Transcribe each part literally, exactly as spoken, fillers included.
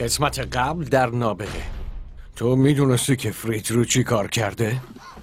قسمت قبل در نابغه. تو میدونستی که فرید رو چی کار کرده؟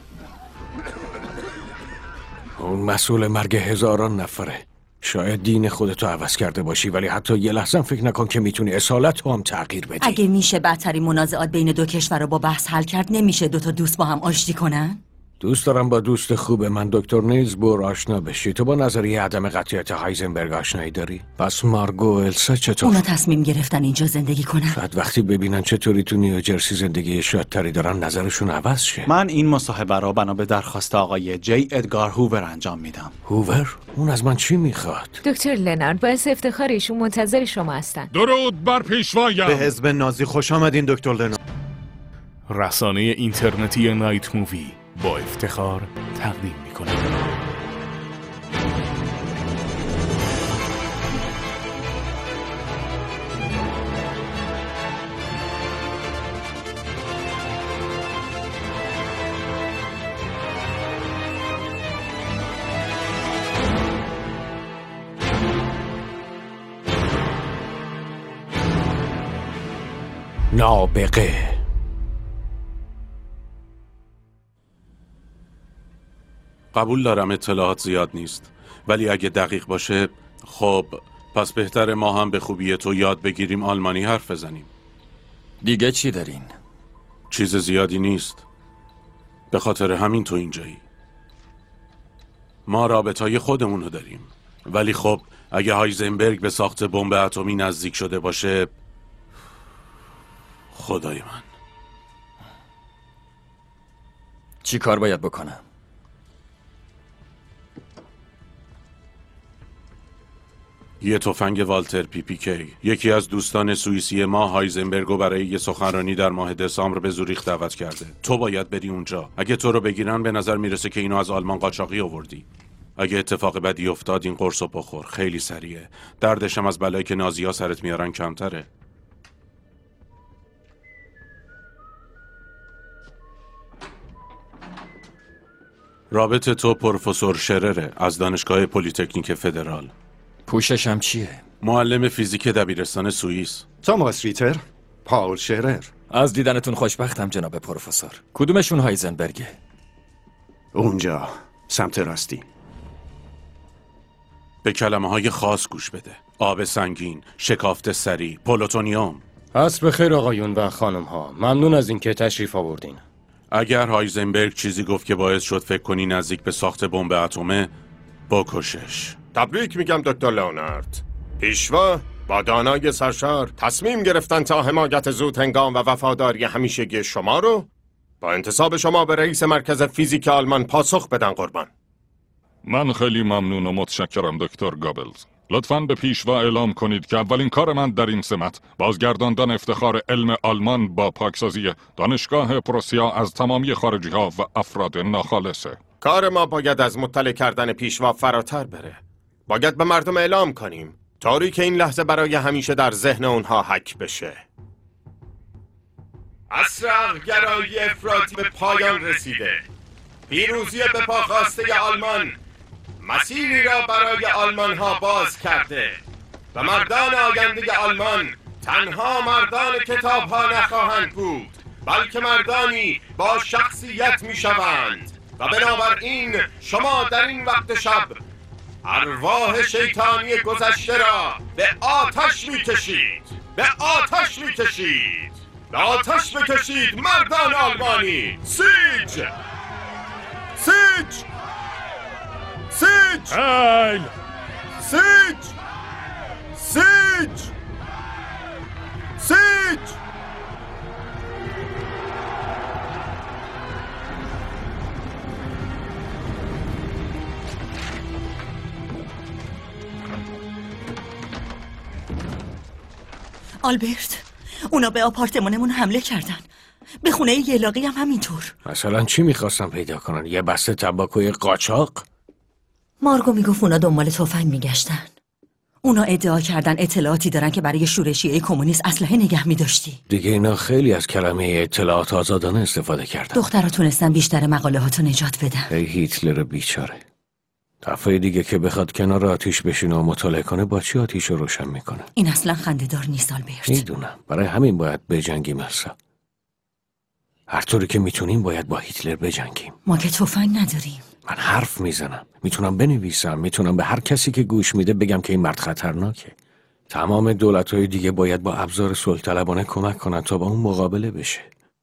اون مسئول مرگ هزاران نفره. شاید دین خودتو عوض کرده باشی، ولی حتی یه لحظه فکر نکن که میتونی اصالت رو هم تغییر بدی. اگه میشه بدترین منازعات بین دو کشور رو با بحث حل کرد، نمیشه دوتا دوست با هم آشتی کنن؟ دوست دارم با دوست خوب من دکتر نیلز بور آشنا بشی. تو با نظریه عدم قطعیت هایزنبرگ آشنایی داری؟ پس مارگو و السا چطور؟ اونا تصمیم گرفتن اینجا زندگی کنن. شاید وقتی ببینن چطوری تو نیوجرسی زندگی شادتری دارن نظرشون عوض شه. من این مصاحبه را بنا به درخواست آقای جی ادگار هوور انجام میدم. هوور؟ اون از من چی میخواد؟ دکتر لنارد، باعث افتخار ایشون منتظر شما هستن. درود بر پیشوایم. به حزب نازی خوش آمدین دکتر لنارد. رسانه اینترنتی نایت مووی با افتخار تقدیم می‌کنه. نابغه. قبول دارم اطلاعات زیاد نیست، ولی اگه دقیق باشه خب پس بهتره ما هم به خوبی تو یاد بگیریم آلمانی حرف بزنیم. دیگه چی دارین؟ چیز زیادی نیست، به خاطر همین تو اینجایی. ما رابطهای خودمونو داریم، ولی خب اگه هایزنبرگ به ساخت بمب اتمی نزدیک شده باشه، خدای من چی کار باید بکنم؟ یه تفنگ والتر پی پی کی. یکی از دوستان سوئیسی ما هایزنبرگو برای یه سخنرانی در ماه دسامبر به زوریخ دعوت کرده. تو باید بری اونجا. اگه تو رو بگیرن به نظر میرسه که اینو از آلمان قاچاقی آوردی. اگه اتفاق بدی افتاد این قرصو بخور، خیلی سریعه. دردشم از بلایی که نازی‌ها سرت میارن کمتره. رابط تو پروفسور شرره از دانشگاه پلی‌تکنیک فدرال. پوششم چیه؟ معلم فیزیک دبیرستان سوئیس. توماس ریتر، پاول شرر. از دیدنتون خوشبختم جناب پروفسور. کدومشون هایزنبرگه؟ اونجا سمت راستی. به کلمه های خاص گوش بده. آب سنگین، شکافت سری، پلوتونیوم. عصر بخیر آقایون و خانم ها. ممنون از اینکه تشریف آوردین. اگر هایزنبرگ چیزی گفت که باعث شد فکر کنی نزدیک به ساخت بمب اتمه، بکشش. تبریک میگم دکتر لئونارد. پیشوا با دانای سرشار تصمیم گرفتن تا حمایت زود هنگام و وفاداری همیشگی شما رو با انتصاب شما به رئیس مرکز فیزیک آلمان پاسخ بدن قربان. من خیلی ممنون و متشکرم دکتر گابلز. لطفاً به پیشوا اعلام کنید که اولین کار من در این سمت بازگرداندن افتخار علم آلمان با پاکسازی دانشگاه پروسیا از تمامی خارجی ها و افراد ناخالصه. کار ما باید از مطلع کردن پیشوا فراتر بره. باید به مردم اعلام کنیم طوری که این لحظه برای همیشه در ذهن اونها حک بشه. عصر عقل‌گرایی افراطی به پایان رسیده. پیروزی به پاخواسته آلمان مسیری را برای آلمان ها باز کرده و مردان آینده آلمان تنها مردان کتاب ها نخواهند بود، بلکه مردانی با شخصیت می شوند. و بنابراین شما در این وقت شب ارواح شیطانی گذشته را به آتش می کشید. به آتش می کشید. به آتش بکشید مردان آلمانی. سیج! سیج! سیج! هیل! سیج! سیج! سیج! آلبرت، اونا به آپارتمانمون حمله کردن. به خونه یلاقی هم همینطور. مثلا چی میخواستن پیدا کنن؟ یه بسته تنباکوی قاچاق؟ مارگو میگفت اونا دنبال تفنگ میگشتن. اونا ادعا کردن اطلاعاتی دارن که برای شورشیه کمونیست اسلحه نگه میداشتی. دیگه اینا خیلی از کلمه اطلاعات آزادانه استفاده کردن. دخترها تونستن بیشتر مقاله هاتو نجات بدن. ای هیتلر بیچاره. دفعه دیگه که بخواد کنار آتیش بشینه و مطالعه کنه با چی آتیش رو روشن میکنه؟ این اصلا خنده‌دار نیست آلبرت. میدونم، برای همین باید بجنگیم السا. هر طوری که میتونیم باید با هیتلر بجنگیم. ما که تفنگ نداریم. من حرف میزنم، میتونم بنویسم، میتونم به هر کسی که گوش میده بگم که این مرد خطرناکه. تمام دولت‌های دیگه باید با ابزار صلح‌طلبانه کمک کنن تا با اون مقابله بشه.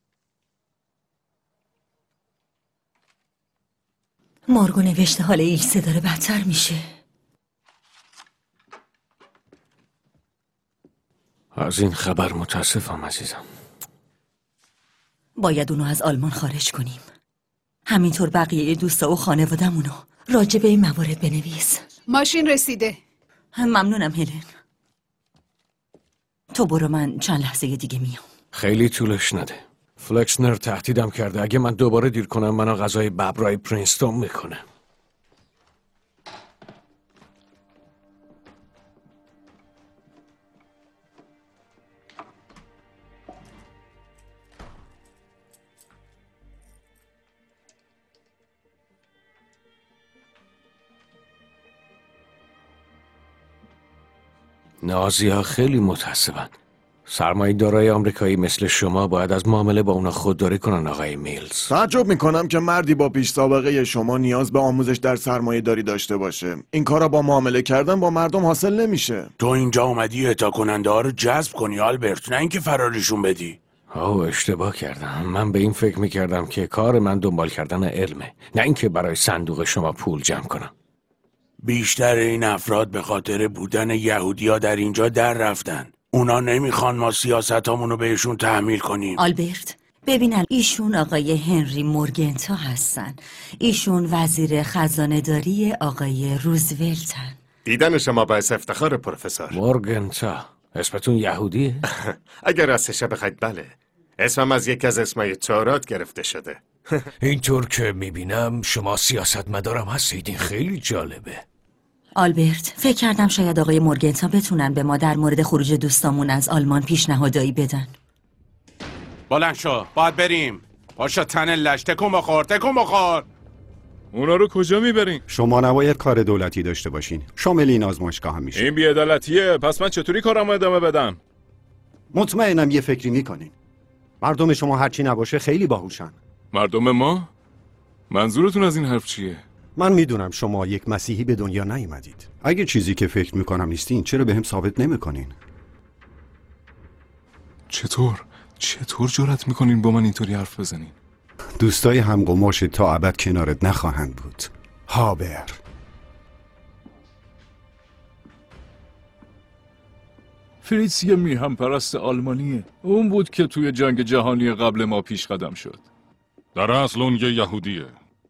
مارگو نوشته حال ایلسه داره بدتر میشه. از این خبر متاسفم عزیزم. باید اونو از آلمان خارج کنیم. همینطور بقیه دوستا و خانوادمونو راجع به این موارد بنویس. ماشین رسیده. ممنونم هلن. تو برو، من چند لحظه دیگه میام. خیلی طولش نده. فلکسنر تهدیدم کرده اگه من دوباره دیر کنم منو غذای ببرای پرینستون میکنه. نازی‌ها خیلی متعصبن. سرمایه دارای آمریکایی مثل شما باید از معامله با اونا خودداری کنن آقای میلز. تعجب میکنم که مردی با پیش سابقه شما نیاز به آموزش در سرمایه داری داشته باشه. این کارا با معامله کردن با مردم حاصل نمیشه. تو اینجا اومدی اعطا کننده ها رو جذب کنی آلبرت، نه اینکه فراریشون بدی. آه اشتباه کردم. من به این فکر میکردم که کار من دنبال کردن علمه، نه اینکه برای صندوق شما پول جمع کنم. بیشتر این افراد به خاطر بودن یهودیا در اینجا در رفتن. اونا نمیخوان ما سیاستامونو بهشون تحمیل کنیم. آلبرت ببینن، ایشون آقای هنری مورگنتا هستن. ایشون وزیر خزانه داری آقای روزولتن. دیدن شما باعث افتخار پروفسور. مورگنتا اسمتون یهودیه؟ اگر راستش بخواید بله. اسمم از یکی از اسمای تورات گرفته شده. اینطور که میبینم شما سیاستمدارم هستید. این خیلی جالبه. آلبرت فکر کردم شاید آقای مورگنتا بتونن به ما در مورد خروج دوستامون از آلمان پیشنهادایی بدن. بلند شو، باید بریم. پاشا تن لش، تکون بخور، تکون بخور. اونا رو کجا میبرین؟ شما نباید کار دولتی داشته باشین، شامل این آزمایشگاه هم میشه. این بی‌عدالتیه، پس من چطوری کارمو ادامه بدم؟ مطمئنم یه فکری میکنین. مردم شما هرچی نباشه خیلی باهوشن. مردم ما؟ منظورتون از این حرف چیه؟ من میدونم شما یک مسیحی به دنیا نیومدید. اگه چیزی که فکر میکنم نیستین چرا به هم ثابت نمیکنین؟ چطور؟ چطور جرأت میکنین با من اینطوری حرف بزنین؟ دوستای همگماش تا ابد کنارت نخواهند بود. هابر. فریتز یه میهم پرست آلمانیه. اون بود که توی جنگ جهانی قبل ما پیش قدم شد. در اصل اون یه یهودیه.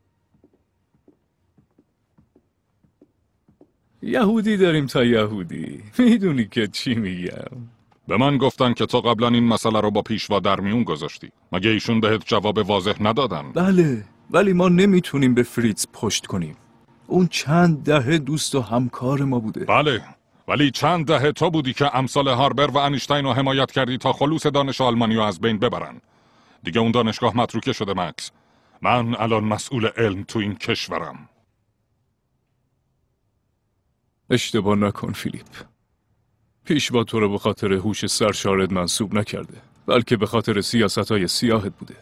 یهودی داریم تا یهودی. میدونی که چی میگم؟ به من گفتن که تو قبلا این مسئله رو با پیشوا در میون گذاشتی. مگه ایشون بهت جواب واضح ندادن؟ بله، ولی ما نمیتونیم به فریتز پشت کنیم. اون چند دهه دوست و همکار ما بوده. بله، ولی چند دهه تو بودی که امثال هاربر و انیشتین رو حمایت کردی تا خلوص دانش آلمانی رو از بین ببرن. دیگه اون دانشگاه متروکه شده مکس. من الان مسئول علم تو این کشورم. اشتباه نکن فیلیپ. پیشوا تو رو به خاطر هوش سرشارت منصوب نکرده، بلکه به خاطر سیاست‌های سیاهت بوده.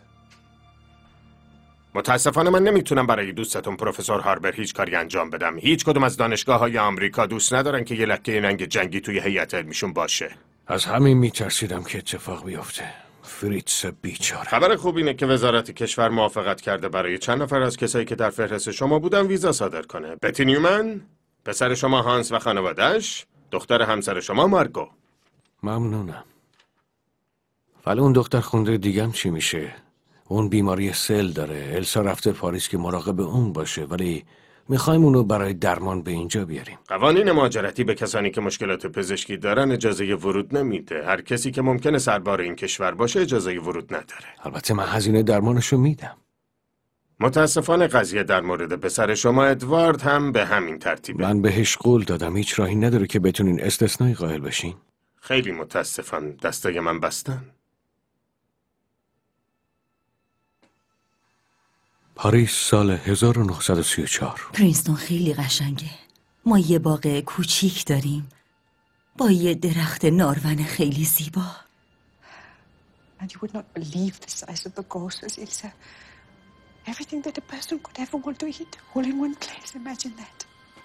متاسفانه من نمیتونم برای دوستتون پروفسور هاربر هیچ کاری انجام بدم. هیچ کدوم از دانشگاه‌های آمریکا دوست ندارن که یه لکه ننگ جنگی توی هیئت علمیشون باشه. از همین میترسیدم که اتفاق بیفته. فریتز بیچاره. خبر خوب اینه که وزارت کشور موافقت کرده برای چند نفر از کسایی که در فهرست شما بودن ویزا صادر کنه. بتی نیومن، پسر شما هانس و خانواده‌اش، دختر همسر شما مارگو. ممنونم. ولی اون دختر خونده دیگم چی میشه؟ اون بیماری سل داره. السا رفته پاریس که مراقب اون باشه، ولی میخوایم اونو برای درمان به اینجا بیاریم. قوانین مهاجرتی به کسانی که مشکلات پزشکی دارن اجازه ورود نمیده. هر کسی که ممکنه سربار این کشور باشه اجازه ورود نداره. البته من هزینه درمانشو میدم. متاسفانه قضیه در مورد پسر شما ادوارد هم به همین ترتیبه. من بهش قول دادم هیچ راهی نداره که بتونین استثنایی قائل بشین. خیلی متاسفم، دستای من بستن. پاریس سال هزار و نهصد و سی و چهار. پرینستون خیلی قشنگه. ما یه باغ کوچیک داریم با یه درخت نارون خیلی زیبا. And you would not believe the size of the grocers, Ilse. Everything that a person could ever want to eat, all in one place. Imagine that.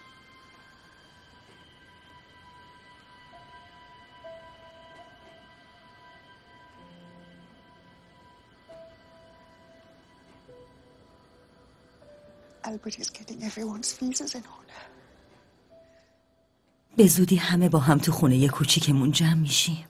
Albert is getting everyone's visas in order. به زودی همه با هم تو خونه یه کوچیکمون جمع میشیم.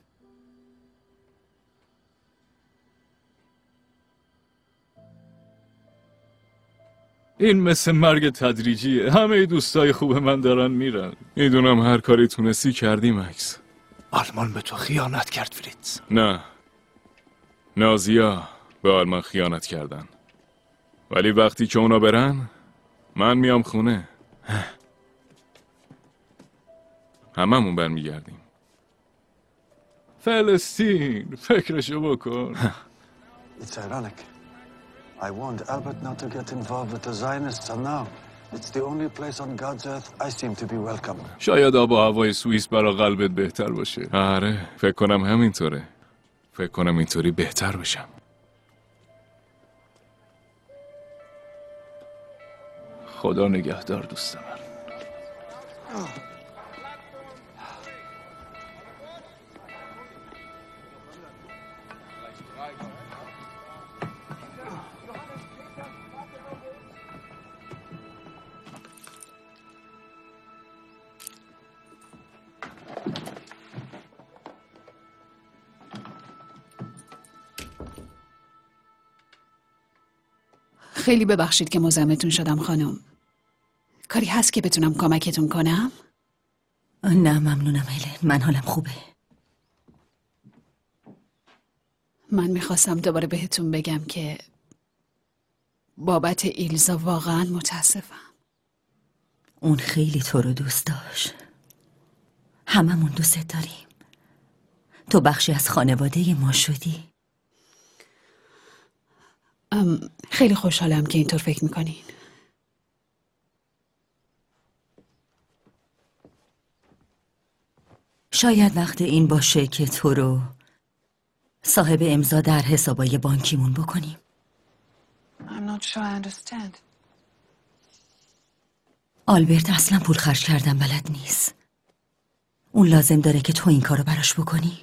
این مثل مرگ تدریجیه. همه دوستای خوب من دارن میرن. میدونم هر کاری تونستی کردی مکس. آلمان به تو خیانت کرد فریتز. نه، نازیا به آلمان خیانت کردن. ولی وقتی که اونا برن من میام خونه. هممون برمیگردیم. فلسطین، فکرشو بکن. It's ironic. I warned Albert not to get involved with the Zionists, and now it's the only place on God's earth I seem to be welcome. شاید آب و هوای سوئیس برا قلبت بهتر باشه. آره، فکر کنم همینطوره. فکر کنم اینطوری بهتر بشم. خدا نگهدار دوست من. خیلی ببخشید که مزاحمتون شدم خانم. کاری هست که بتونم کمکتون کنم؟ نه ممنونم هلن، من حالم خوبه. من میخواستم دوباره بهتون بگم که بابت ایلزا واقعا متاسفم. اون خیلی تو رو دوست داشت. هممون دوست داریم. تو بخشی از خانواده ما شدی. خیلی خوشحالم که اینطور فکر میکنین. شاید وقت این باشه که تو رو صاحب امضا در حسابای بانکیمون بکنیم. I'm not sure I understand. آلبرت اصلا پول خرج کردن بلد نیست. اون لازم داره که تو این کارو براش بکنی.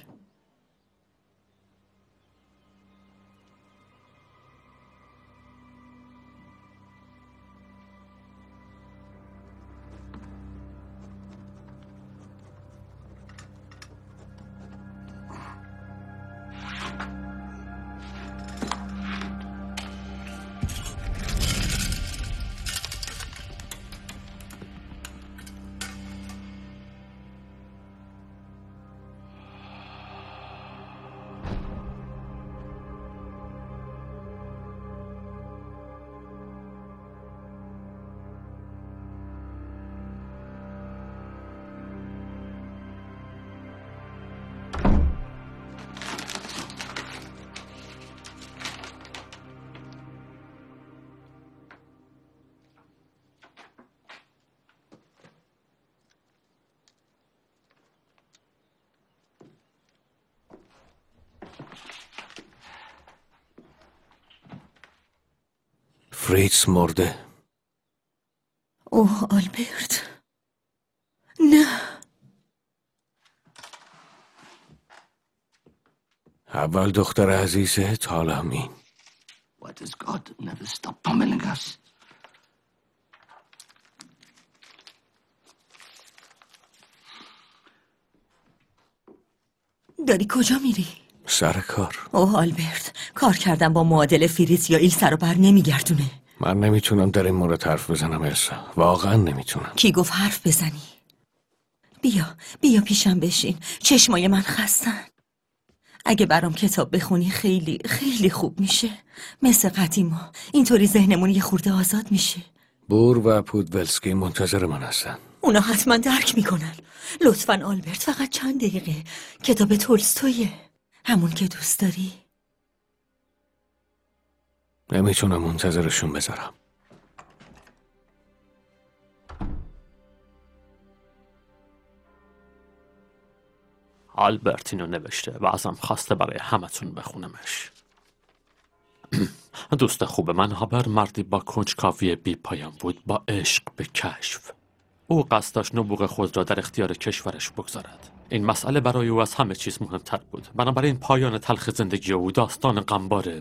فریتز مرده. اوه آلبرت، نه. اول دختر عزیزت، حالا همین. Why does God never stop pummeling us? داری کجا میری؟ سر کار. اوه آلبرت، کار کردن با معادل فریتز یا ایل سر و بر نمیگردونه. من نمیتونم در این مورد حرف بزنم السا. واقعا نمیتونم. کی گفت حرف بزنی؟ بیا بیا پیشم بشین. چشمای من خستن. اگه برام کتاب بخونی خیلی خیلی خوب میشه. مثل قدیما اینطوری ذهنمون یه خورده آزاد میشه. بور و پودولسکی منتظر من هستن. اونا حتما درک میکنن. لطفاً آلبرت، فقط چند دقیقه. کتاب تولستویه، همون که دوست داری. نمیتونم منتظرشون بذارم. آلبرت اینو نوشته و ازم خواسته برای همتون بخونمش. دوست خوب من هابر مردی با کنجکاوی بی پایان بود، با عشق به کشف. او قصد داشت نبوغ خود را در اختیار کشورش بگذارد. این مسئله برای او از همه چیز مهمتر بود. بنابراین پایان تلخ زندگی او داستان غمبار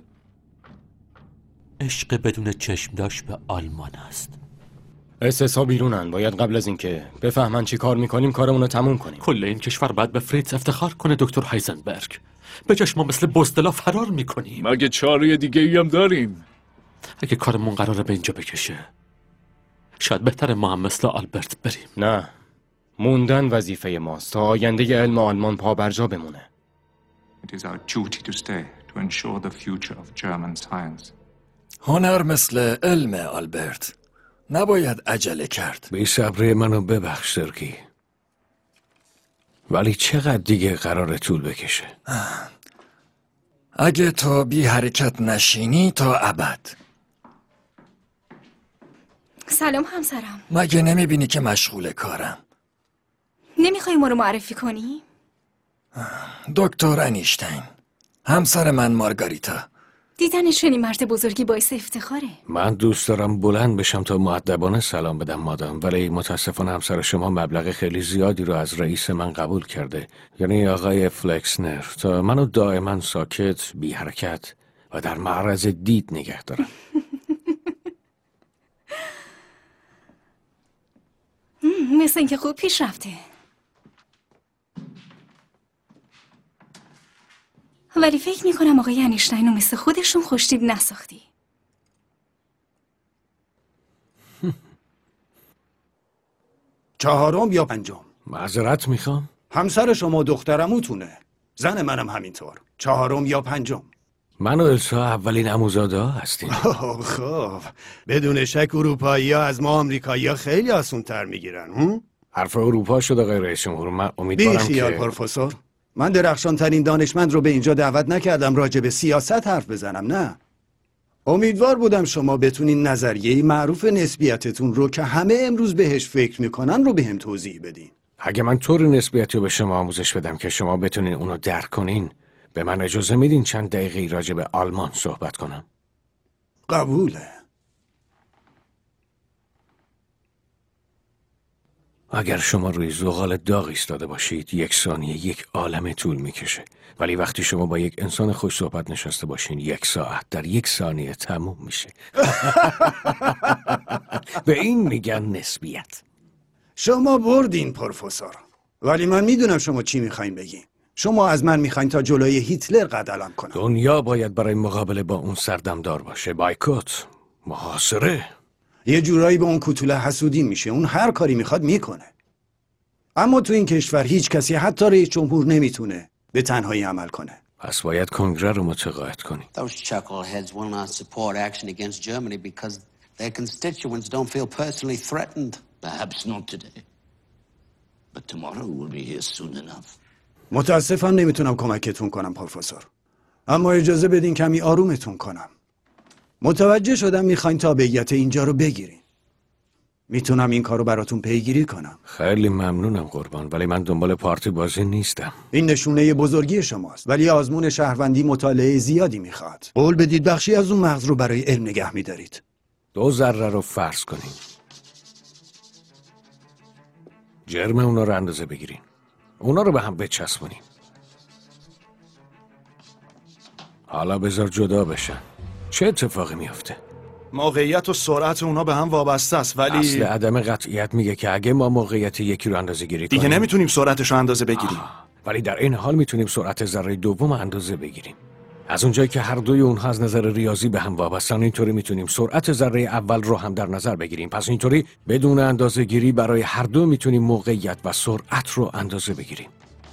عشق بدون چشم داشت به آلمان است. اس اس ها بیرونن. باید قبل از اینکه بفهمن چی کار میکنیم کارمون رو تموم کنیم. کل این کشور باید به فریتز افتخار کنه دکتر هایزنبرگ. به جاش ما مثل بزدلا فرار میکنیم. مگه چاره دیگه ای هم داریم؟ اگه کارمون قراره به اینجا بکشه شاید بهتره ما هم مثل آلبرت بریم. نه، موندن وظیفه ماست تا آینده علم آلمان پا برجا بمونه. It is our duty to stay to ensure the future of German science. هنر مثل علم آلبرت، نباید عجله کرد. بی صبری منو ببخش سرکی، ولی چقدر دیگه قراره طول بکشه؟ اگه تا بی حرکت نشینی تا ابد. سلام همسرم. مگه نمیبینی که مشغول کارم؟ نمیخوای ما رو معرفی کنی؟ دکتر انیشتین، همسر من مارگاریتا. دیدنش چنین مرد بزرگی باعث افتخاره. من دوست دارم بلند بشم تا مؤدبانه سلام بدم مادام، ولی متاسفانه همسر شما مبلغ خیلی زیادی رو از رئیس من قبول کرده، یعنی آقای فلکسنر، تا منو دائما ساکت، بی حرکت و در معرض دید نگه دارم. مثل اینکه خوب پیش رفته. ولی فکر میکنم آقای انیشتین رو مثل خودشون خوشتیب نساختی. چهارم یا پنجم؟ معذرت میخوام. همسر شما دخترموتونه، زن منم همینطور. چهارم یا پنجم؟ من و السا اولین عموزاده ها هستیم. خب بدون شک اروپایی ها از ما آمریکایی ها خیلی آسون تر میگیرن. حرف اروپا شد آقای رئیس جمهور. من امیدوارم بی خیال که پروفسور، من درخشان ترین دانشمند رو به اینجا دعوت نکردم راجع به سیاست حرف بزنم. نه، امیدوار بودم شما بتونین نظریه معروف نسبیتتون رو که همه امروز بهش فکر میکنن رو بهم توضیح بدین. اگه من طوری نسبیتی رو به شما آموزش بدم که شما بتونین اونو درک کنین، به من اجازه میدین چند دقیقه راجع به آلمان صحبت کنم؟ قبوله. اگر شما روی زغال داغ ایستاده باشید، یک ثانیه یک عالمه طول میکشه، ولی وقتی شما با یک انسان خوش صحبت نشسته باشین، یک ساعت در یک ثانیه تموم میشه. به این میگن نسبیت. شما بردین پروفسور، ولی من میدونم شما چی میخواین بگین. شما از من میخواین تا جلوی هیتلر قدم کنم. دنیا باید برای مقابله با اون سردمدار باشه. بایکوت، محاصره. یه جورایی به اون کوتوله حسودی میشه. اون هر کاری میخواد میکنه. اما تو این کشور هیچ کسی، حتی رئیس جمهور، نمیتونه به تنهایی عمل کنه. پس باید کنگره رو متقاعد کنی. Those chuckleheads will not support action against Germany because their constituents don't feel personally threatened. Perhaps not today, but tomorrow will be here soon enough. متاسفم نمیتونم کمکتون کنم پروفسور، اما اجازه بدین کمی آرومتون کنم. متوجه شدم میخواین تابعیت اینجا رو بگیرین. میتونم این کارو براتون پیگیری کنم. خیلی ممنونم قربان، ولی من دنبال پارتی بازی نیستم. این نشونه بزرگی شماست، ولی آزمون شهروندی مطالعه زیادی میخواد. قول بدید بخشی از اون مغز رو برای علم نگه میدارید. دو ذره رو فرض کنین. جرم اونا رو اندازه بگیرین. اونا رو به هم بچسبونین. حالا بذار جدا بشن. چه اتفاقی میافته؟ موقعیت و سرعت اونا به هم وابسته است، ولی اصل عدم قطعیت میگه که اگه ما موقعیت یکی رو اندازه گیری کنیم دیگه نمیتونیم سرعتش رو اندازه بگیریم. ولی در این حال میتونیم سرعت ذره دوم اندازه بگیریم. از اونجایی که هر دوی اونها از نظر ریاضی به هم وابستن، اینطوری میتونیم سرعت ذره اول رو هم در نظر بگیریم. پس اینطوری بدون اندازه گیری برای هر دو میتونیم موقعیت و سرعت رو اندازه بگیریم.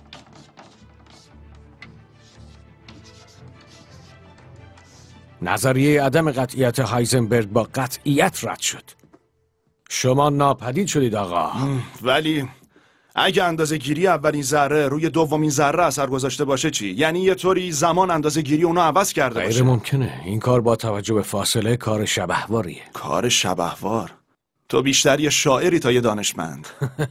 نظریه عدم قطعیت هایزنبرگ با قطعیت رد شد. شما ناپدید شدید آقا. ولی اگه اندازه گیری اولین ذره روی دومین ذره اثر گذاشته باشه چی؟ یعنی یه طوری زمان اندازه گیری اونو عوض کرده باشه. غیر ممکنه. این کار با توجه به فاصله کار شبحواریه. کار شبحوار؟ تو بیشتر یه شاعری تا یه دانشمند.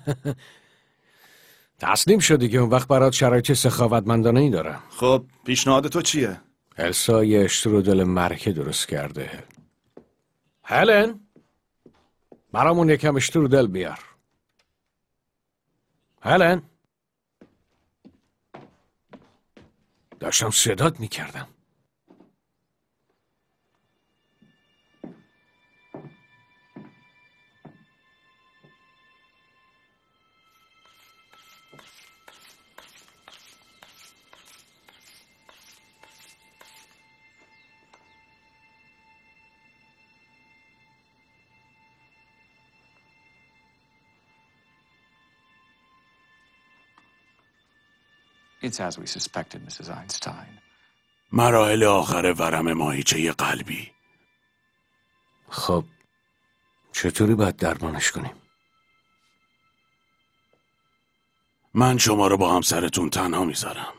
تسلیم شدی که اون وقت برات شرایط سخاوتمندانه ای دارم. خب پیشنهاد تو چیه؟ السا یه اشترودل مرکه درست کرده. هلن برامون یکم اشترودل بیار. هلن داشتم صدات میکردم. It's as we suspected, Missus Einstein. مراحل آخر ورم ماهیچه قلبی. خب چطوری باید درمانش کنیم؟ من شما رو با همسرتون تنها میذارم.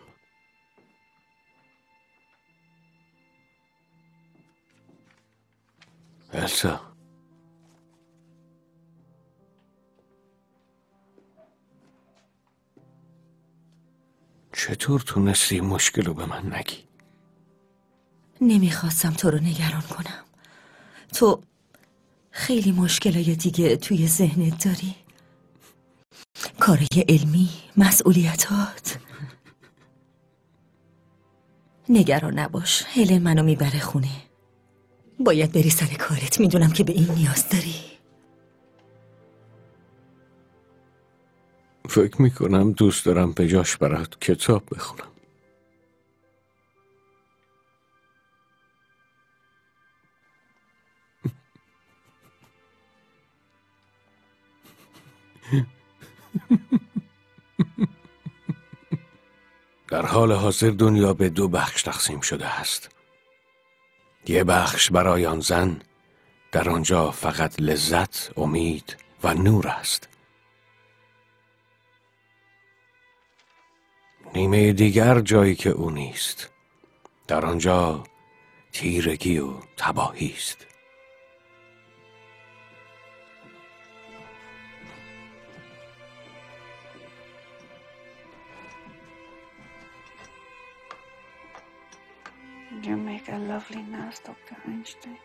السا چطور تونستی مشکل رو به من نگی؟ نمیخواستم تو رو نگران کنم. تو خیلی مشکلای دیگه توی ذهنت داری. کارای علمی، مسئولیتات. نگران نباش، هلن منو میبره خونه. باید بری سر کارت، میدونم که به این نیاز داری. فکر میکنم دوست دارم به جاش برات کتاب بخونم. در حال حاضر دنیا به دو بخش تقسیم شده است. یه بخش برای آن زن، در آنجا فقط لذت، امید و نور است. نیمه دیگر جایی که او نیست. در آنجا تیرگی و تباهی است. You make a lovely nurse, دکتر اینشتین.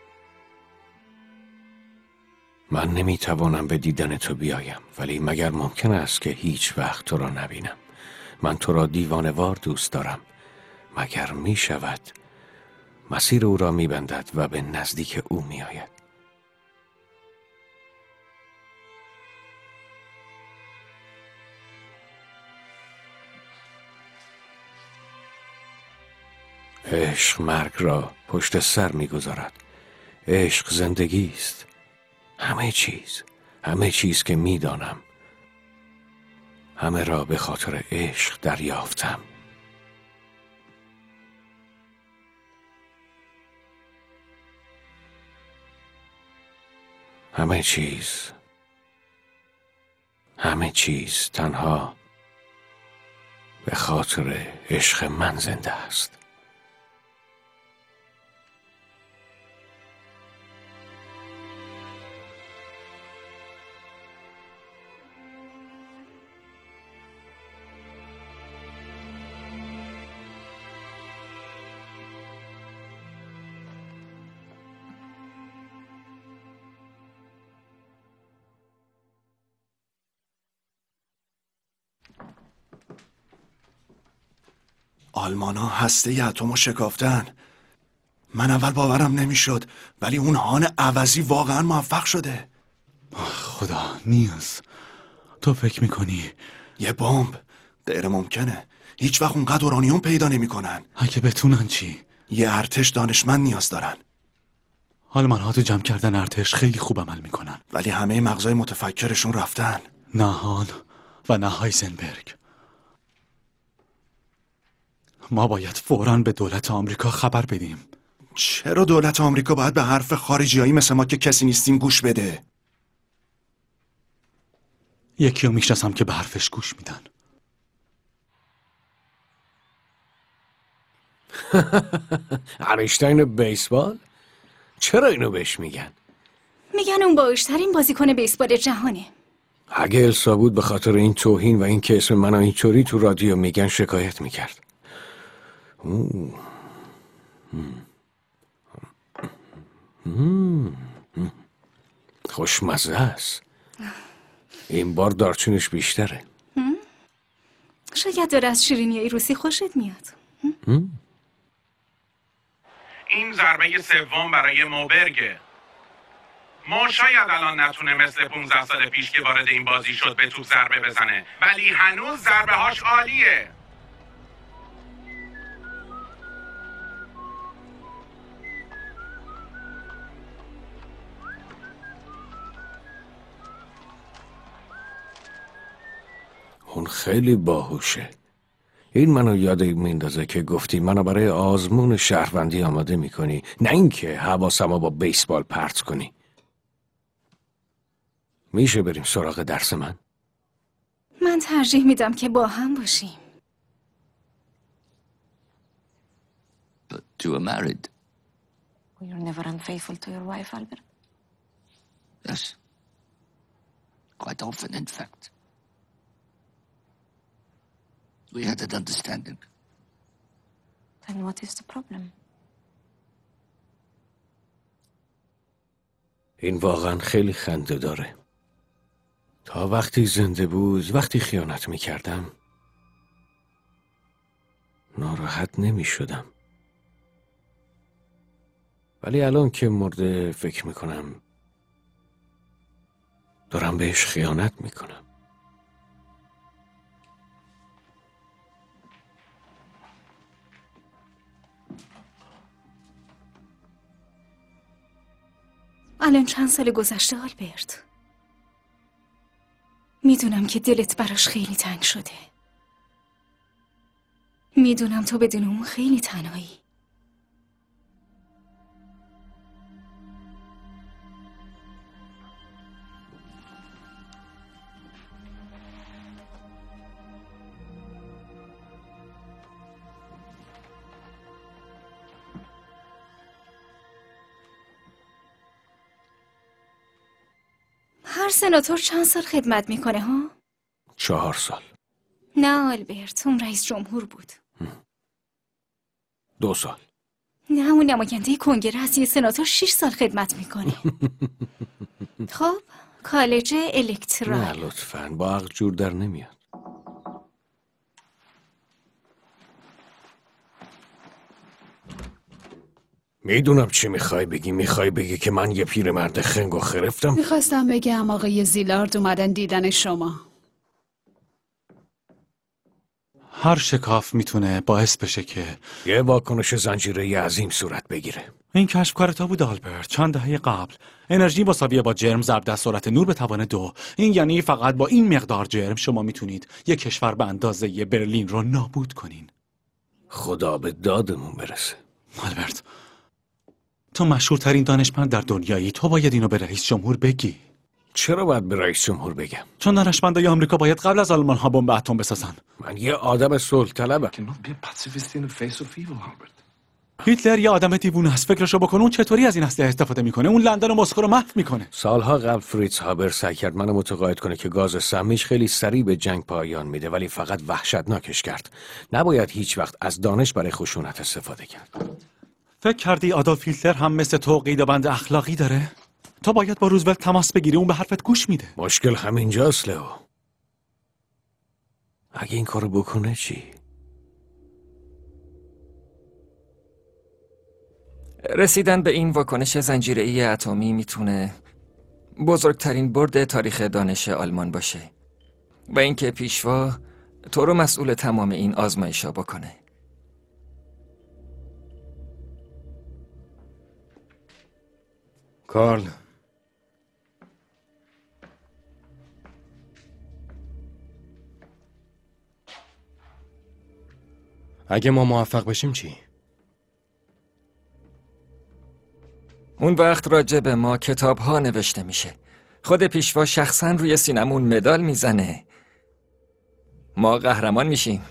من نمیتوانم به دیدن تو بیایم، ولی مگر ممکن است که هیچ وقت تو را نبینم؟ من تو را دیوانوار دوست دارم. مگر می شود مسیر او را می بندد و به نزدیک او می آید. عشق مرگ را پشت سر می گذارد. عشق زندگی است. همه چیز، همه چیز که می دانم، همه را به خاطر عشق دریافتم. همه چیز، همه چیز تنها به خاطر عشق من زنده است. آلمانا هسته اتمو شکافتن. من اول باورم نمیشد، ولی اون هان عوضی واقعا موفق شده. خدا، نیاز تو فکر میکنی یه بمب؟ غیر ممکنه. هیچ وقت اونقدر اورانیوم پیدا نمیکنن. اگه بتونن چی؟ یه ارتش دانشمند نیاز دارن. آلمان ها تو جمع کردن ارتش خیلی خوب عمل میکنن، ولی همه مغزای متفکرشون رفتن. نه هان و نه هایزنبرگ. ما باید فوراً به دولت آمریکا خبر بدیم. چرا دولت آمریکا باید به حرف خارجیایی مثل ما که کسی نیستیم گوش بده؟ یکی رو میشناسم که به حرفش گوش میدن. اینشتین بیسبال؟ چرا اینو بهش میگن؟ میگن اون باهوشترین بازیکن بیسبال جهانه. اگه السا بود به خاطر این توهین و این که اسم منو اینطوری تو رادیو میگن شکایت میکرد. خوشمزه است. این بار دارچینش بیشتره. شاید داره از شیرینیای روسی خوشت میاد. این ضربه سوم برای موبرگه. ما شاید الان نتونه مثل پونزده سال پیش که وارد این بازی شد به توپ ضربه بزنه، ولی هنوز ضربه هاش عالیه. اون خیلی باهوشه. این منو یاد میندازه که گفتی منو برای آزمون شهروندی آماده میکنی، نه اینکه حواسمو با بیسبال پرت کنی. میشه بریم سراغ درس من؟ من ترجیح میدم که با هم باشیم. But you are married. You're never unfaithful to your wife, Albert. Yes. Quite often, in fact. We had an understanding. Then what is the problem? این واقعا خیلی خنده داره. تا وقتی زنده بود، وقتی خیانت میکردم ناراحت نمی شدم. ولی الان که مرده فکر میکنم دارم بهش خیانت میکنم. الان چند سال گذشته آلبرت؟ میدونم که دلت براش خیلی تنگ شده. میدونم تو بدون اون خیلی تنهایی. هر سناتور چند سال خدمت میکنه ها؟ چهار سال. نه آلبرت، اون رئیس جمهور بود. دو سال. نه، اون نماینده کنگره از یه سناتور شش سال خدمت میکنه. خب کالج الکترال. نه لطفاً، با عقل جور در نمیاد. میدونم چی میخوای بگی. میخوای بگی که من یه پیرمرد خنگ و خرفتم؟ میخواستم بگم آقای زیلارد اومدن دیدن شما. هر شکاف میتونه باعث بشه که یه واکنش زنجیره‌ای عظیم صورت بگیره. این کشف کار تو بود آلبرت. چند دهه قبل انرژی مساویه با جرم ضرب در سرعت نور به توان دو. این یعنی فقط با این مقدار جرم شما میتونید یک کشور به اندازه برلین رو نابود کنین. خدا به دادمون برسه. آلبرت، تو مشهورترین دانشمند در دنیایی، تو باید اینو به رئیس جمهور بگی. چرا باید به رئیس جمهور بگم؟ چون دانشمندای آمریکا باید قبل از آلمان ها بمب اتم بسازن. من یه آدم صلح طلبم. هیتلر یه آدم دیوونه است. فکرشو بکن اون چطوری از این اسلحه استفاده میکنه. اون لندن و مسکو رو محو میکنه. سالها قبل فریتز هابر سعی کرد منو متقاعد کنه که گاز سمیش خیلی سریع به جنگ پایان میده، ولی فقط وحشتناکش کرد. نباید هیچ وقت از دانش برای خشونت استفاده کرد. فکر کردی آدولف هیتلر هم مثل تو قیدبند اخلاقی داره؟ تو باید با روزولت تماس بگیری، اون به حرفت گوش میده. مشکل همینجاست لئو. اگه این کارو بکنه چی؟ رسیدن به این واکنش زنجیره‌ای اتمی میتونه بزرگترین برد تاریخ دانش آلمان باشه و اینکه پیشوا تو رو مسئول تمام این آزمایش‌ها بکنه. کارل، اگه ما موفق بشیم چی؟ اون وقت راجع به ما کتاب ها نوشته میشه. خود پیشوا شخصا روی سینمون مدال میزنه. ما قهرمان میشیم.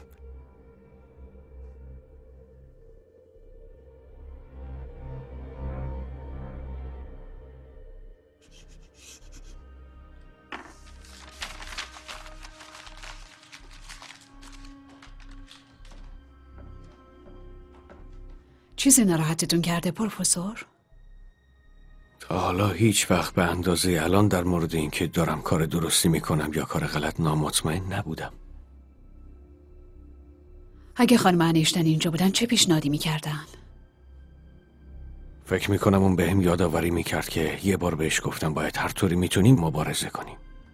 چیزی ناراحتتون کرده پروفسور؟ تا حالا هیچ وقت به اندازه الان در مورد این که دارم کار درستی میکنم یا کار غلط نامطمئن نبودم. اگه خانم انیشتین اینجا بودن چه پیشنهادی میکردن؟ فکر میکنم اون بهم یادآوری میکرد که یه بار بهش گفتم باید هر طوری میتونیم مبارزه کنیم.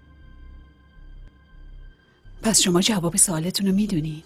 پس شما جواب سوالتون رو میدونین؟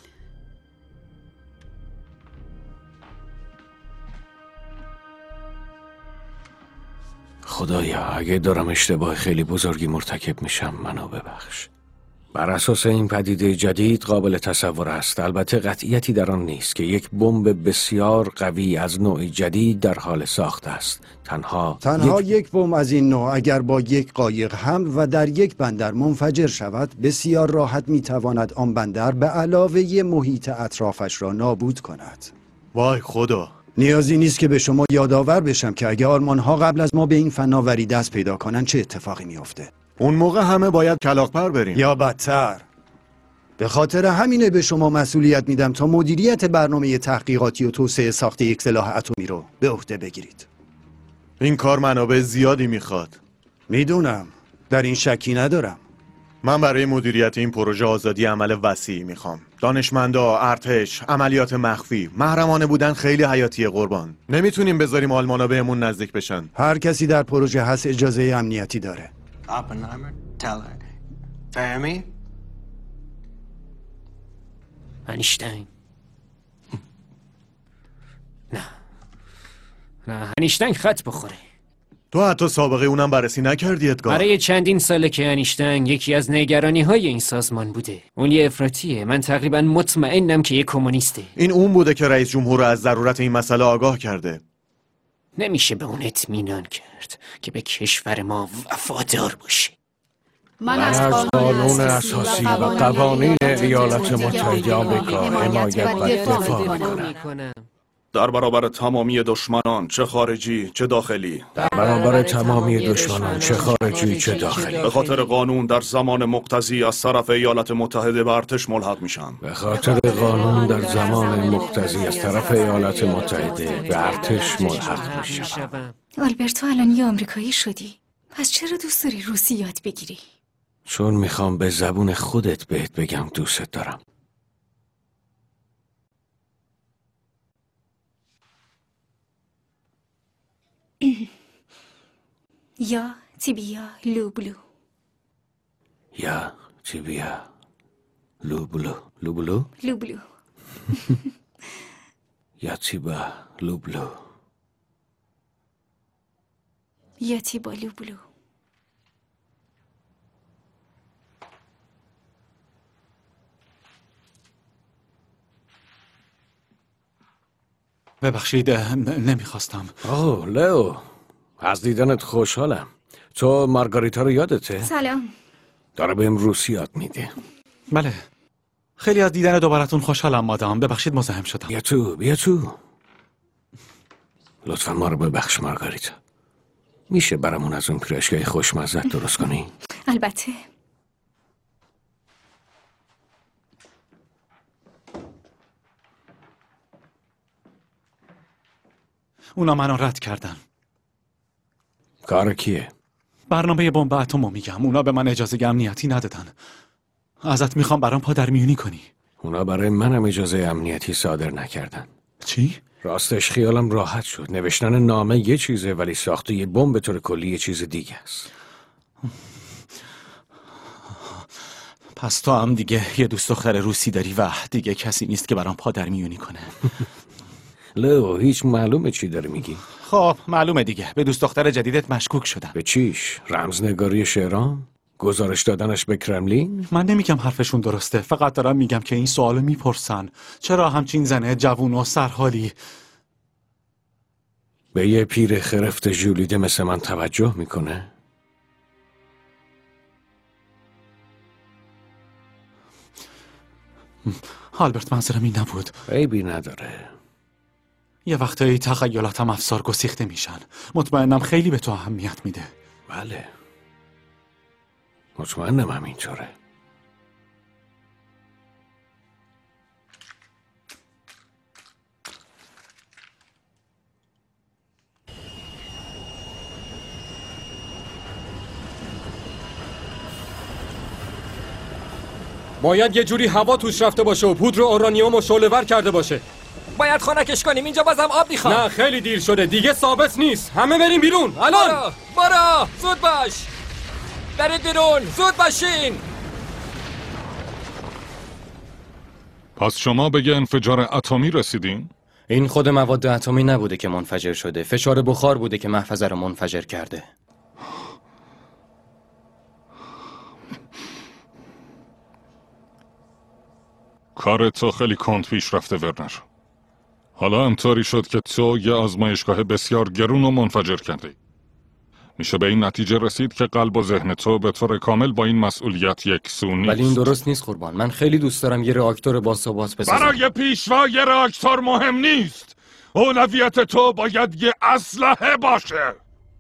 خدایا اگه دارم اشتباه خیلی بزرگی مرتکب میشم منو ببخش. بر اساس این پدیده جدید قابل تصور است، البته قطعیتی در آن نیست، که یک بمب بسیار قوی از نوع جدید در حال ساخت است. تنها تنها یک, یک بمب از این نوع اگر با یک قایق حمل و در یک بندر منفجر شود، بسیار راحت میتواند آن بندر به علاوه محیط اطرافش را نابود کند. وای خدا، نیازی نیست که به شما یادآور بشم که اگه آلمان ها قبل از ما به این فناوری دست پیدا کنن چه اتفاقی میفته. اون موقع همه باید کلاغ‌پر بریم. یا بدتر. به خاطر همینه به شما مسئولیت میدم تا مدیریت برنامه تحقیقاتی و توسعه ساخت یک سلاح اتمی رو به عهده بگیرید. این کار منابع زیادی میخواد. میدونم، در این شکی ندارم. من برای مدیریت این پروژه آزادی عمل وسیعی میخوام. دانشمندا، ارتش، عملیات مخفی، محرمانه بودن خیلی حیاتیه قربان. نمیتونیم بذاریم آلمانا بهمون نزدیک بشن. هر کسی در پروژه هست اجازه امنیتی داره. Oppenheimer, Teller. فهمی؟ انیشتین. نه نه انیشتین خط بخوره. تو حتی سابقه اونم بررسی نکردی ادگار؟ برای چندین ساله که انیشتین یکی از نگرانی های این سازمان بوده. اون یه افراطیه. من تقریبا مطمئنم که یه کمونیسته. این اون بوده که رئیس جمهور از ضرورت این مسئله آگاه کرده. نمیشه به اون اطمینان کرد که به کشور ما وفادار باشه. من از قانون اساسی و قوانین ایالات متحده آمریکا حمایت و دفاع میکنم. در برابر تمامی دشمنان، چه خارجی چه داخلی. در برابر تمامی دشمنان، چه خارجی چه داخلی. به خاطر قانون در زمان مقتضی از طرف ایالات متحده به ارتش ملحق میشم. به خاطر قانون در زمان مقتضی از طرف ایالات متحده به ارتش ملحق میشم. آلبرتو الان یه آمریکایی شدی، پس چرا دوست داری روسی یاد بگیری؟ چون میخوام به زبون خودت بهت بگم دوست دارم. یا تیبیا لوبلو. یا تیبیا لوبلو. لوبلو؟ لوبلو. یا تیبا لوبلو. یا تیبا لوبلو. ببخشید نمیخواستم. اوه لئو، از دیدنت خوشحالم. تو مارگاریتا رو یادته؟ سلام. داره بهم روسی یاد میده. بله، خیلی از دیدن دوبارتون خوشحالم مادام. ببخشید مزاحم شدم. بیا تو بیا تو. لطفا ما رو ببخش مارگاریتا. میشه برامون از اون پیراشگاه خوشمزه درست کنی؟ البته. اونا منو رد کردن. کار کیه؟ برنامه بمب اتمو میگم. اونا به من اجازه امنیتی ندادن. ازت میخوام برام پادرمیونی کنی. اونا برای منم اجازه امنیتی صادر نکردن. چی؟ راستش خیالم راحت شد. نوشتن نامه یه چیزه ولی ساخت یه بمب به طور کلی یه چیز دیگه است. پس تو هم دیگه یه دوست دختر روسی داری و دیگه کسی نیست که برام پادرمیونی کنه. لئو، هیچ معلومه چی داری میگی؟ خب معلومه دیگه. به دوست دختر جدیدت مشکوک شدم. به چیش؟ رمزنگاری شعران؟ گزارش دادنش به کرملین؟ من نمیگم حرفشون درسته، فقط دارم میگم که این سوالو میپرسن. چرا همچین زنه جوون و سرحالی به یه پیر خرفت ژولیده مثل من توجه میکنه؟ آلبرت منظرم این نبود. عیبی نداره. یه وقتایی تخیلاتم افسار گسیخته میشن. مطمئنم خیلی به تو اهمیت میده. بله. مطمئنم همینطوره. باید یه جوری هوا توش رفته باشه و پودر اورانیوم و شعله‌ور کرده باشه. باید خنکش کنیم. اینجا بازم آب میخوام. نه خیلی دیر شده دیگه، ثابت نیست. همه بریم بیرون الان. برو برو زود باش. برید بیرون زود باشین. پس شما به یه انفجار اتمی رسیدین؟ این خود مواد اتمی نبوده که منفجر شده. فشار بخار بوده که محفظه رو منفجر کرده. کار تو خیلی کند پیش رفته ورنر. حالا امطوری شد که تو یه آزمایشگاه بسیار گرون و منفجر کردی. میشه به این نتیجه رسید که قلب و ذهن تو به طور کامل با این مسئولیت یکسو نیست. ولی این درست نیست قربان. من خیلی دوست دارم یه راکتور باثبات بسازم. برای پیشوا یه راکتور مهم نیست. اولویت تو باید یه اسلحه باشه.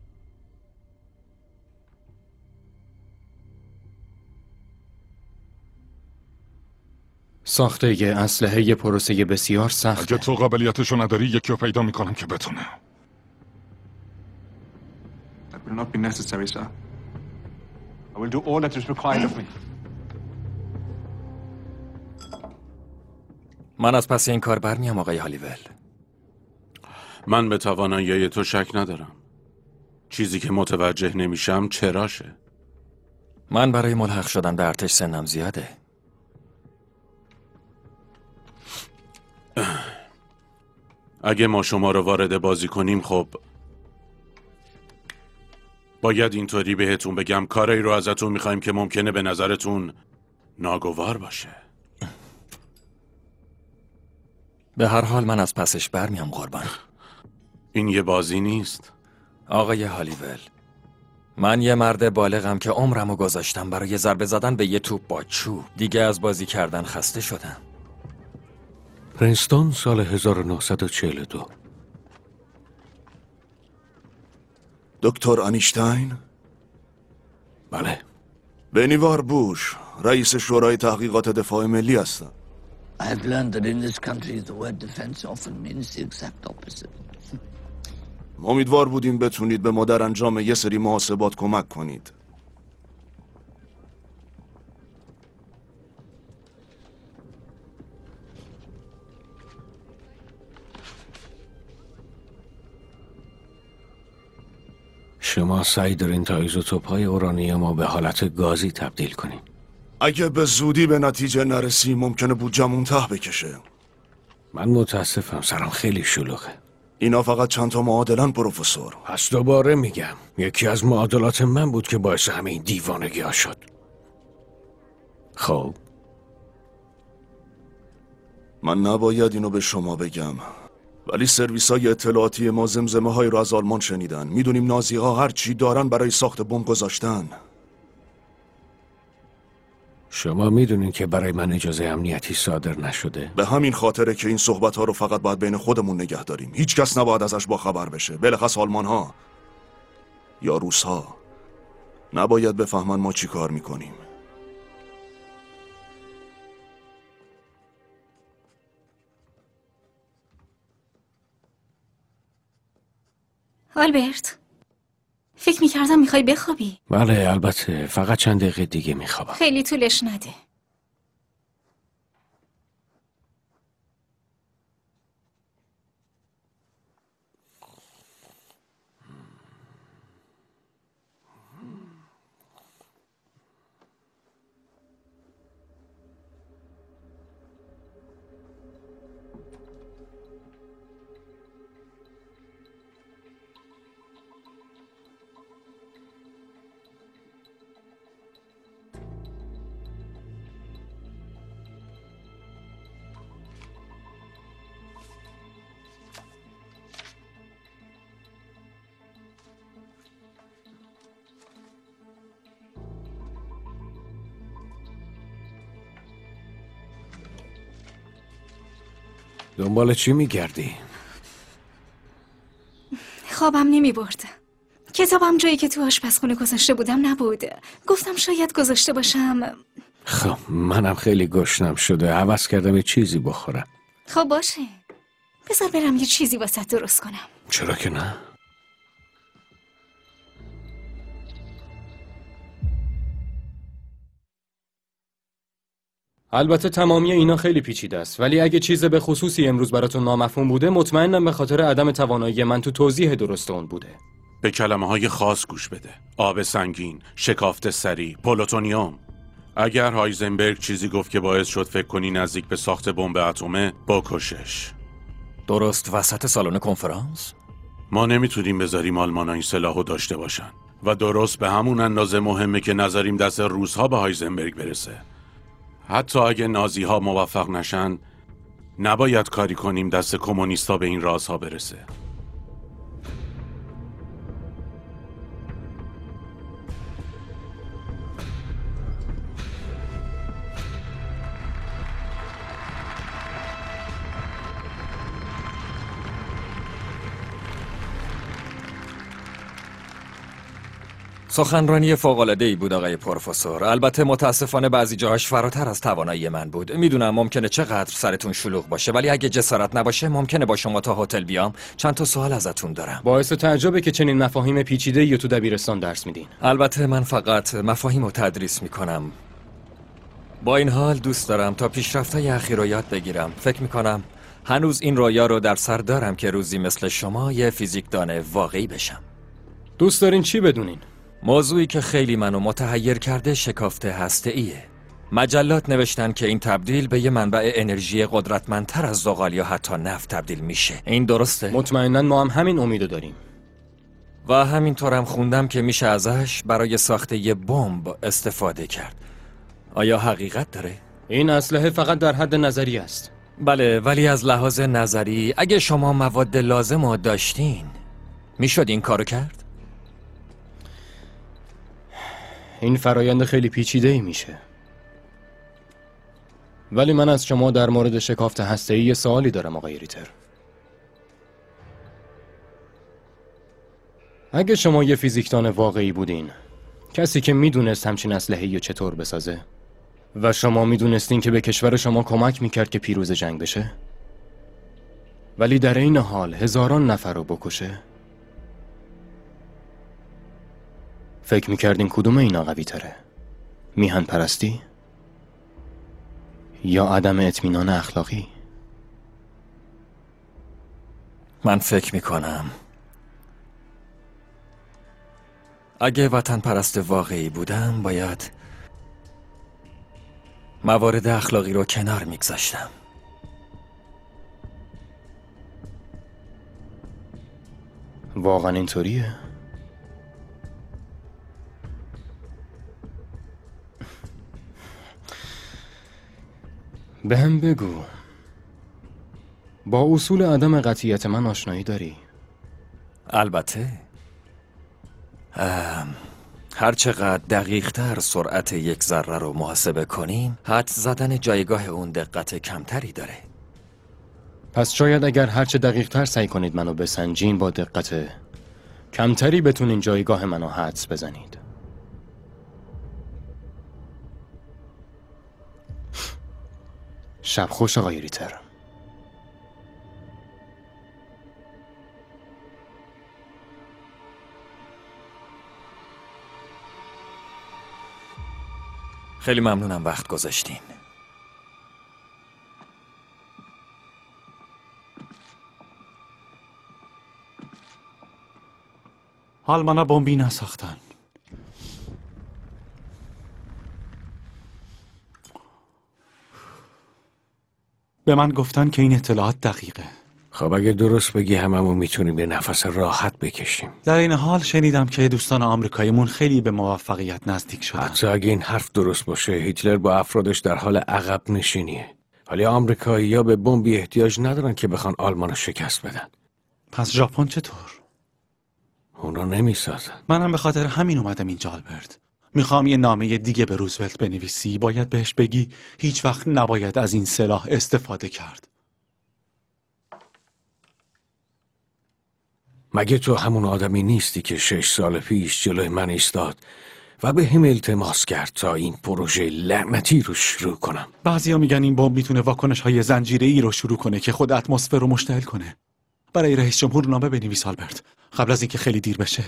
ساخته یه اسلحه یه پروسه بسیار سخته. اگه تو قابلیتشو نداری یکی رو پیدا میکنم که بتونه. That will not be necessary, sir. I will do all that is required of me. من از پس این کار برمیام آقای هالیول. من به توانایی تو شک ندارم. چیزی که متوجه نمیشم چراشه. من برای ملحق شدن به ارتش سنم زیاده. اگه ما شما رو وارد بازی کنیم خب باید اینطوری بهتون بگم کاری رو ازتون میخوایم که ممکنه به نظرتون ناگوار باشه. به هر حال من از پسش برمیام قربان. این یه بازی نیست آقای هالیول. من یه مرد بالغم که عمرمو گذاشتم برای ضربه زدن به یه توپ با چوب. دیگه از بازی کردن خسته شدم. پرینستون سال هزار و نهصد و چهل و دو. دکتر انیشتین؟ بله. بنیوار بوش، رئیس شورای تحقیقات دفاع ملی هستم. I've learned that in this country the word defense often means the exact opposite. امیدوار بودیم بتونید به ما در انجام یه سری محاسبات کمک کنید. شما سعی دارین تا ایزوتوپ‌های اورانیوم رو به حالت گازی تبدیل کنین. اگه به زودی به نتیجه نرسی ممکنه بودجمون ته بکشه. من متاسفم، سرم خیلی شلوغه. اینا فقط چند تا معادلن پروفسور. پس دوباره میگم یکی از معادلات من بود که باعث همه این دیوانگی ها شد. خب من نباید اینو به شما بگم، ولی سرویس های اطلاعاتی ما زمزمه های رو از آلمان شنیدن. میدونیم نازی ها هر چی دارن برای ساخت بمب گذاشتن. شما میدونین که برای من اجازه امنیتی صادر نشده. به همین خاطره که این صحبت ها رو فقط باید بین خودمون نگه داریم. هیچ کس نباید ازش با خبر بشه، بلخص آلمان ها یا روس ها. نباید بفهمن ما چی کار میکنیم. آلبرت، فکر میکردم میخوای بخوابی. بله البته، فقط چند دقیقه دیگه میخوابم. خیلی طولش نده. دنبال چی میگردی؟ خوابم نمی برد. کتابم جایی که تو آشپزخونه گذاشته بودم نبود. گفتم شاید گذاشته باشم. خب منم خیلی گشنم شده، عوض کردم یه چیزی بخورم. خب باشه، بذار برم یه چیزی واسه درست کنم. چرا که نه؟ البته تمامی اینا خیلی پیچیده است، ولی اگه چیز به خصوصی امروز براتون نامفهوم بوده مطمئنم به خاطر عدم توانایی من تو توضیح درست اون بوده. به کلمه های خاص گوش بده. آب سنگین، شکافت سریع، پلوتونیوم. اگر هایزنبرگ چیزی گفت که باعث شد فکر کنی نزدیک به ساخت بمب اتمه، بکشش. درست وسط سالن کنفرانس؟ ما نمیتونیم بذاریم آلمان‌ها این سلاحو داشته باشن و درست به همون اندازه مهمه که نذاریم دست روس‌ها به هایزنبرگ برسه. حتی اگه نازی‌ها موفق نشن، نباید کاری کنیم دست کمونیست‌ها به این رازها برسه. سخنرانی فوق‌العاده‌ای بود آقای پروفسور. البته متاسفانه بعضی جاهاش فراتر از توانایی من بود. میدونم ممکنه چقدر سرتون شلوغ باشه، ولی اگه جسارت نباشه ممکنه با شما تا هتل بیام. چند تا سوال ازتون دارم. باعث تعجبه که چنین مفاهیم پیچیده‌ای تو دبیرستان درس میدین. البته من فقط مفاهیم رو تدریس میکنم. با این حال دوست دارم تا پیشرفت‌های اخیر رو یاد بگیرم. فکر میکنم هنوز این رویا رو در سر دارم که روزی مثل شما یه فیزیکدان واقعی بشم. دوست دارین چی بدونین؟ موضوعی که خیلی منو متحیر کرده شکافت هسته‌ایه. مجلات نوشتن که این تبدیل به یه منبع انرژی قدرتمندتر از زغال یا حتی نفت تبدیل میشه. این درسته؟ مطمئناً ما هم همین امیدو داریم. و همینطورم خوندم که میشه ازش برای ساخت یه بمب استفاده کرد. آیا حقیقت داره؟ این اسلحه فقط در حد نظری است. بله، ولی از لحاظ نظری اگه شما مواد لازم رو داشتین میشد این کارو کرد؟ این فرایند خیلی پیچیده‌ای میشه. ولی من از شما در مورد شکافت هسته‌ای یه سوالی دارم آقای ریتر. اگه شما یه فیزیکدان واقعی بودین، کسی که میدونست همچین اسلحه‌ای رو چطور بسازه و شما میدونستین که به کشور شما کمک میکرد که پیروز جنگ بشه، ولی در این حال هزاران نفر رو بکشه، فکر میکردین کدوم اینا قوی تره؟ میهن پرستی؟ یا عدم اطمینان اخلاقی؟ من فکر میکنم اگه وطن پرست واقعی بودم باید موارد اخلاقی رو کنار میگذاشتم. واقعا اینطوریه؟ به هم بگو، با اصول عدم قطعیت من آشنایی داری؟ البته. هر چقدر دقیق تر سرعت یک ذره رو محاسبه کنیم، حد زدن جایگاه اون دقت کمتری داره. پس شاید اگر هرچه دقیق تر سعی کنید منو بسنجین، با دقت کمتری بتونین جایگاه منو حدس بزنید. شب خوش آقای ریتر. خیلی ممنونم وقت گذاشتین. آلمانا بمبی نساختن. به من گفتن که این اطلاعات دقیقه. خب اگه درست بگی هممون میتونیم به نفس راحت بکشیم. در این حال شنیدم که دوستان آمریکاییمون خیلی به موفقیت نزدیک شدن. حتی اگه این حرف درست باشه، هیتلر با افرادش در حال عقب نشینیه. ولی آمریکایی‌ها به بمبی احتیاج ندارن که بخوان آلمانو شکست بدن. پس ژاپن چطور؟ اونا نمیسازن. منم به خاطر همین اومدم اینجا آلبرت. میخوام یه نامه دیگه به روزولت بنویسی. باید بهش بگی هیچ وقت نباید از این سلاح استفاده کرد. مگه تو همون آدمی نیستی که شش سال پیش جلوی من ایستاد و به هم التماس کرد تا این پروژه لعنتی رو شروع کنم؟ بعضیا میگن این بمب میتونه واکنش های زنجیره‌ای رو شروع کنه که خود اتمسفر رو مشتعل کنه. برای رئیس جمهور نامه بنویس آلبرت، قبل از اینکه خیلی دیر بشه.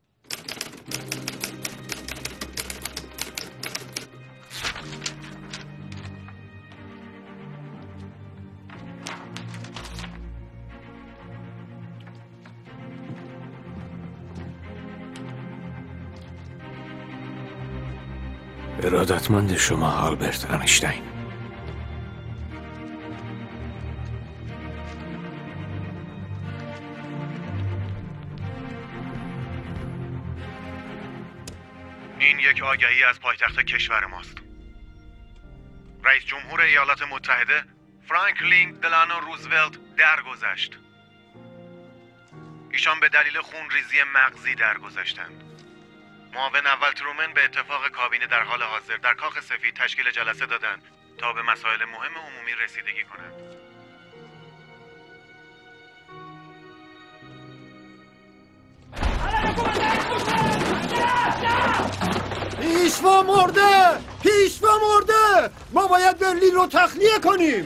ارادتمند شما آلبرت انیشتین. این یک آگهی از پایتخت کشور ماست. رئیس جمهور ایالات متحده فرانکلین دلانو روزولت درگذشت. ایشان به دلیل خونریزی مغزی درگذشتند. معاون اول ترومن به اتفاق کابینه در حال حاضر در کاخ سفید تشکیل جلسه دادند تا به مسائل مهم عمومی رسیدگی کنند. پیشوا مرده! پیشوا مرده! ما باید برلین رو تخلیه کنیم!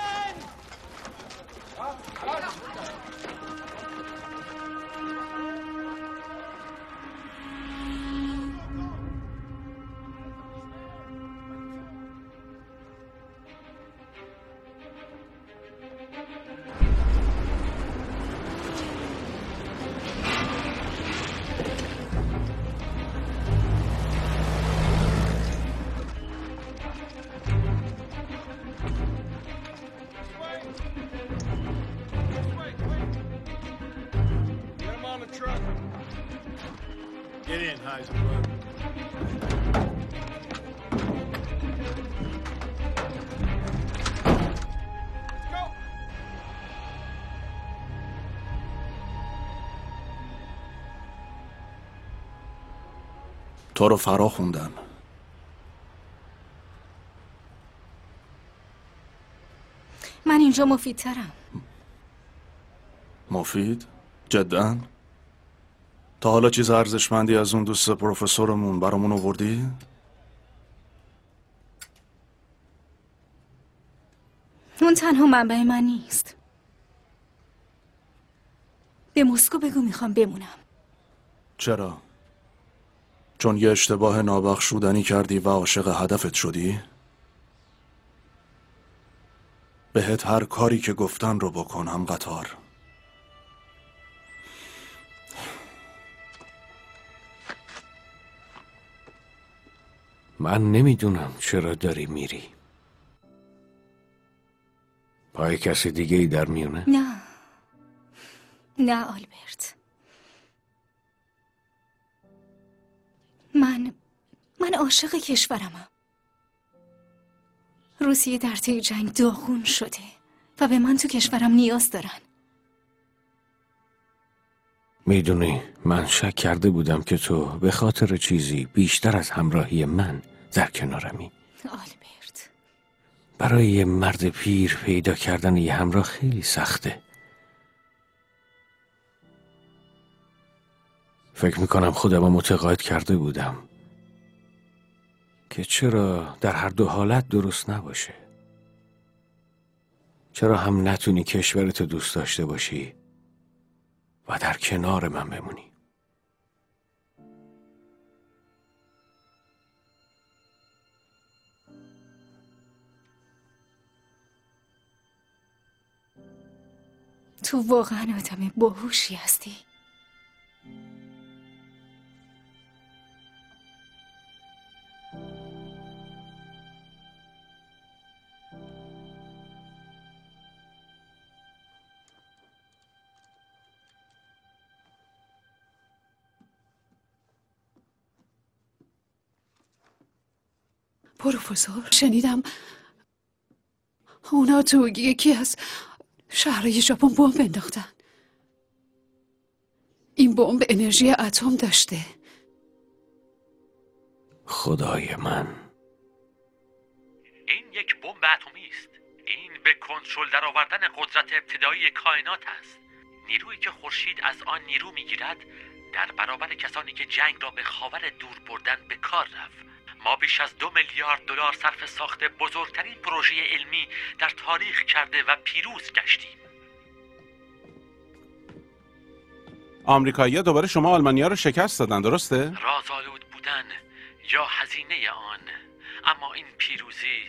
Get in, Heisenberg. تو رو فرا خوندن. من اینجا مفیدترم. مفید؟ جداً؟ تا حالا چیز ارزشمندی از اون دوست پروفسورمون برامون آوردی؟ اون تنها منبع من نیست. به مسکو بگو میخوام بمونم. چرا؟ چون یه اشتباه نابخشودنی کردی و عاشق هدفت شدی؟ بهت هر کاری که گفتن رو بکن هم قطار. من نمیدونم چرا داری میری. پای کسی دیگه ای در میونه؟ نه نه آلبرت، من من عاشق کشورمم. روسیه در طی جنگ داغون شده و به من تو کشورم نیاز دارن. میدونی من شک کرده بودم که تو به خاطر چیزی بیشتر از همراهی من در کنارمی. آلبرت، برای یه مرد پیر پیدا کردن یه همراه خیلی سخته. فکر میکنم خودم رو متقاعد کرده بودم که چرا در هر دو حالت درست نباشه. چرا هم نتونی کشورتو دوست داشته باشی و در کنار من بمونی. تو واقعا آدم باهوشی هستی. پروفسور، شنیدم اونا تو یکی از شهرهای ژاپن بمب انداختن. این بمب انرژی اتم داشته. خدای من، این یک بمب اتمی است. این به کنترل درآوردن قدرت ابتدایی کائنات است. نیرویی که خورشید از آن نیرو میگیرد در برابر کسانی که جنگ را به خاور دور بردن به کار رفت. ما بیش از دو میلیارد دلار صرف ساخت بزرگترین پروژه علمی در تاریخ کرده و پیروز گشتیم. آمریکایی‌ها دوباره شما آلمانی‌ها رو شکست دادن، درسته؟ رازآلود بودن یا هزینه آن، اما این پیروزی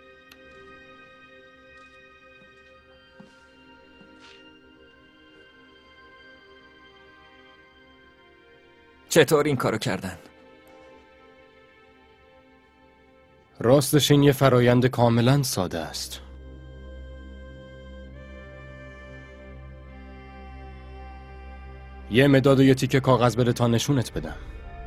چطور این کارو کردن؟ راستش این یه فرایند کاملا ساده است. یه مداد و یه تیکه کاغذ بده تا نشونت بدم.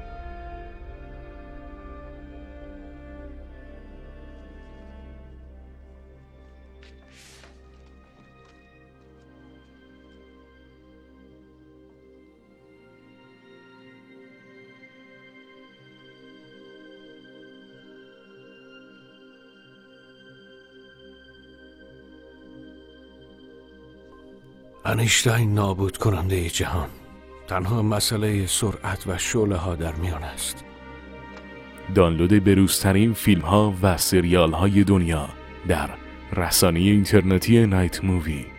انیشتین نابود کننده جهان. تنها مسئله سرعت و شعله ها در میان است. دانلود بروزترین فیلم ها و سریال های دنیا در رسانه اینترنتی نایت مووی.